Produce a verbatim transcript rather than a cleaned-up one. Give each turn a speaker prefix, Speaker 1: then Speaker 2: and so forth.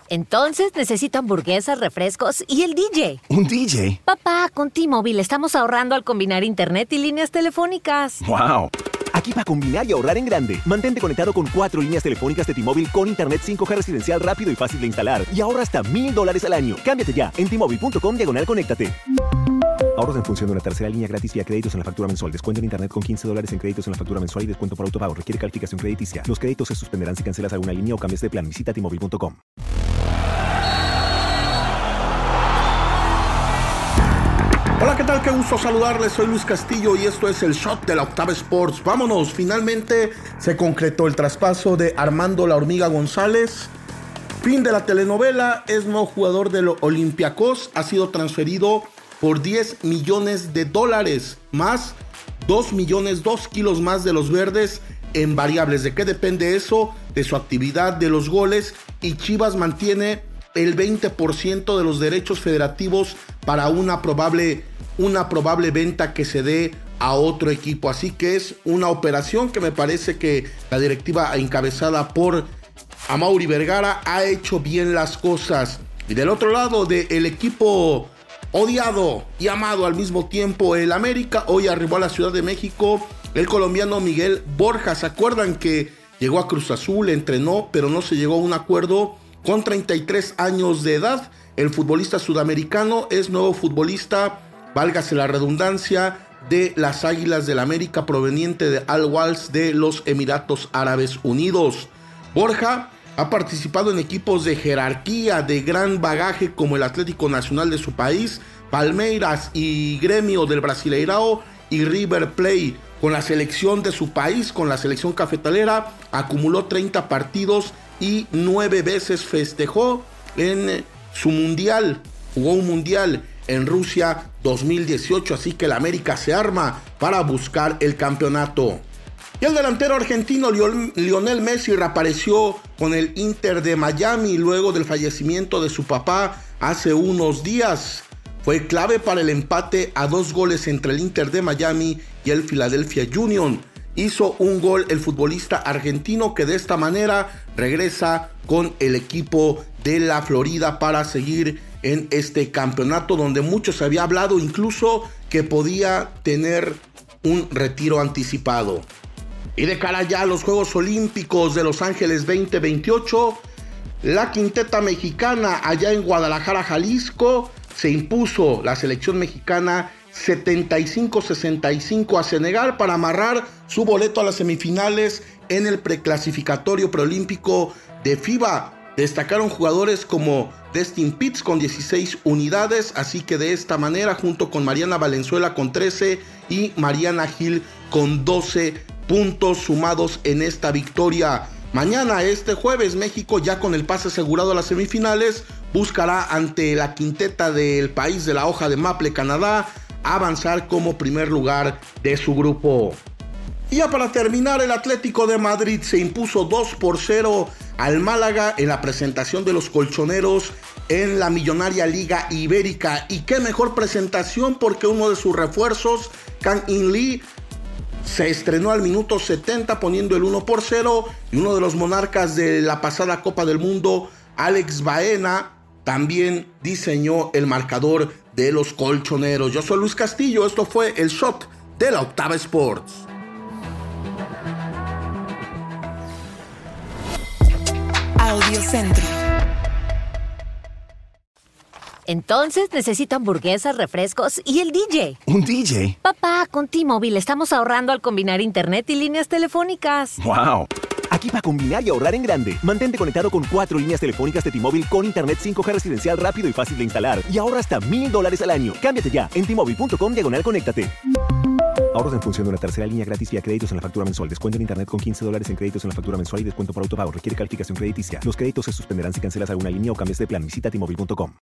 Speaker 1: Entonces necesito hamburguesas, refrescos y el D J.
Speaker 2: ¿Un D J?
Speaker 1: Papá, con T-Mobile estamos ahorrando al combinar internet y líneas telefónicas.
Speaker 2: ¡Wow! Aquí para combinar y ahorrar en grande. Mantente conectado con cuatro líneas telefónicas de T-Mobile con internet cinco G residencial rápido y fácil de instalar. Y ahorra hasta mil dólares al año. Cámbiate ya en T-Mobile punto com diagonal conéctate. Ahorros en función de una tercera línea gratis vía créditos en la factura mensual. Descuento en internet con quince dólares en créditos en la factura mensual y descuento por autopago. Requiere calificación crediticia. Los créditos se suspenderán si cancelas alguna línea o cambias de plan. Visita T Mobile punto com.
Speaker 3: Hola, ¿qué tal? Qué gusto saludarles. Soy Luis Castillo y esto es el Shot de la Octava Sports. Vámonos, finalmente se concretó el traspaso de Armando La Hormiga González. Fin de la telenovela, es nuevo jugador del Olympiacos, ha sido transferido por diez millones de dólares, más dos millones, dos kilos más de los verdes en variables. ¿De qué depende eso? De su actividad, de los goles, y Chivas mantiene el veinte por ciento de los derechos federativos para una probable, una probable venta que se dé a otro equipo. Así que es una operación que me parece que la directiva encabezada por Amaury Vergara ha hecho bien las cosas. Y del otro lado del equipo odiado y amado al mismo tiempo, el América, hoy arribó a la Ciudad de México el colombiano Miguel Borja. ¿Se acuerdan que llegó a Cruz Azul, entrenó, pero no se llegó a un acuerdo? Con treinta y tres años de edad, el futbolista sudamericano es nuevo futbolista, válgase la redundancia, de las Águilas del América, proveniente de Al-Wals de los Emiratos Árabes Unidos. Borja ha participado en equipos de jerarquía, de gran bagaje, como el Atlético Nacional de su país, Palmeiras y Gremio del Brasileirao y River Plate. Con la selección de su país, con la selección cafetalera, acumuló treinta partidos y nueve veces festejó en su mundial. Jugó un mundial en Rusia dos mil dieciocho, así que el América se arma para buscar el campeonato. Y el delantero argentino Lionel Messi reapareció con el Inter de Miami luego del fallecimiento de su papá hace unos días. Fue clave para el empate a dos goles entre el Inter de Miami y el Philadelphia Union. Hizo un gol el futbolista argentino, que de esta manera regresa con el equipo de la Florida para seguir en este campeonato, donde mucho se había hablado incluso que podía tener un retiro anticipado. Y de cara ya a los Juegos Olímpicos de Los Ángeles veinte veintiocho, la quinteta mexicana allá en Guadalajara, Jalisco, se impuso la selección mexicana setenta y cinco sesenta y cinco a Senegal para amarrar su boleto a las semifinales en el preclasificatorio preolímpico de FIBA. Destacaron jugadores como Destin Pitts con dieciséis unidades, así que de esta manera, junto con Mariana Valenzuela con trece y Mariana Gil con doce puntos sumados en esta victoria. Mañana, este jueves, México, ya con el pase asegurado a las semifinales, buscará ante la quinteta del país de la hoja de maple, Canadá, avanzar como primer lugar de su grupo. Y ya para terminar, el Atlético de Madrid se impuso dos por cero al Málaga en la presentación de los colchoneros en la millonaria Liga Ibérica. Y qué mejor presentación, porque uno de sus refuerzos, Kang In Lee, se estrenó al minuto setenta poniendo el uno por cero, y uno de los monarcas de la pasada Copa del Mundo, Alex Baena, también diseñó el marcador de los colchoneros. Yo soy Luis Castillo, esto fue el Shot de la Octava Sports.
Speaker 4: Audio Centro.
Speaker 1: Entonces necesito hamburguesas, refrescos y el D J.
Speaker 2: ¿Un D J?
Speaker 1: Papá, con T-Mobile estamos ahorrando al combinar internet y líneas telefónicas.
Speaker 2: ¡Wow! Aquí para combinar y ahorrar en grande. Mantente conectado con cuatro líneas telefónicas de T-Mobile con internet cinco G residencial rápido y fácil de instalar. Y ahorra hasta mil dólares al año. Cámbiate ya en T Mobile punto com diagonal conéctate. Ahorros en función de una tercera línea gratis vía créditos en la factura mensual. Descuento en internet con quince dólares en créditos en la factura mensual y descuento por autopago. Requiere calificación crediticia. Los créditos se suspenderán si cancelas alguna línea o cambias de plan. Visita T Mobile punto com.